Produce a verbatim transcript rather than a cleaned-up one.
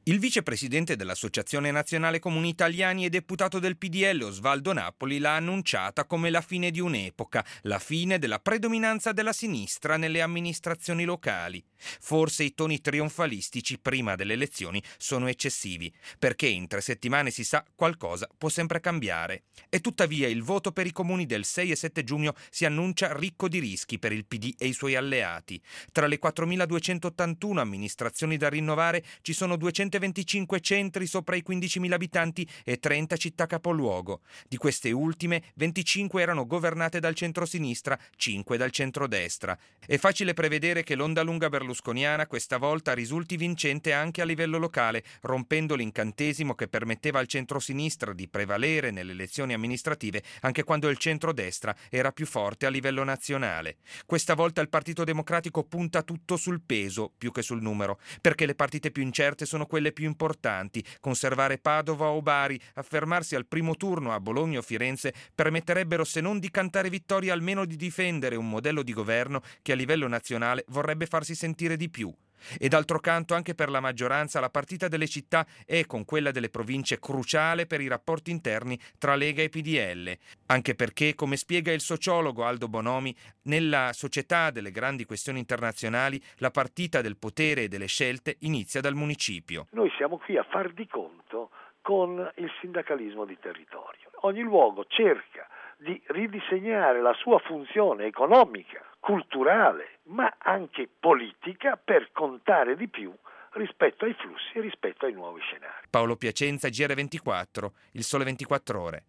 Il vicepresidente dell'Associazione Nazionale Comuni Italiani e deputato del P D L Osvaldo Napoli l'ha annunciata come la fine di un'epoca, la fine della predominanza della sinistra nelle amministrazioni locali. Forse i toni trionfalistici prima delle elezioni sono eccessivi, perché in tre settimane si sa qualcosa può sempre cambiare. E tuttavia il voto per i comuni del sei e sette giugno si annuncia ricco di rischi per il P D e i suoi alleati. Tra le quattromiladuecentottantuno amministrazioni da rinnovare ci sono duecentoventicinque centri sopra i quindicimila abitanti e trenta città capoluogo. Di queste ultime, venticinque erano governate dal centrosinistra, cinque dal centrodestra. È facile prevedere che l'onda lunga berlusconiana questa volta risulti vincente anche a livello locale, rompendo l'incantesimo che permetteva al centrosinistra di prevalere nelle elezioni amministrative anche quando il centrodestra era più forte a livello nazionale. Questa volta il Partito Democratico punta tutto sul peso più che sul numero, perché le partite più incerte sono quelle più importanti. Conservare Padova o Bari, affermarsi al primo turno a Bologna o Firenze permetterebbero, se non di cantare vittoria, almeno di difendere un modello di governo che a livello nazionale vorrebbe farsi sentire di più. E d'altro canto anche per la maggioranza la partita delle città è, con quella delle province, cruciale per i rapporti interni tra Lega e P D L, anche perché, come spiega il sociologo Aldo Bonomi, nella società delle grandi questioni internazionali la partita del potere e delle scelte inizia dal municipio. Noi siamo qui a far di conto con il sindacalismo di territorio. Ogni luogo cerca di ridisegnare la sua funzione economica, culturale, ma anche politica per contare di più rispetto ai flussi e rispetto ai nuovi scenari. Paolo Piacenza, G R ventiquattro, Il Sole ventiquattro Ore.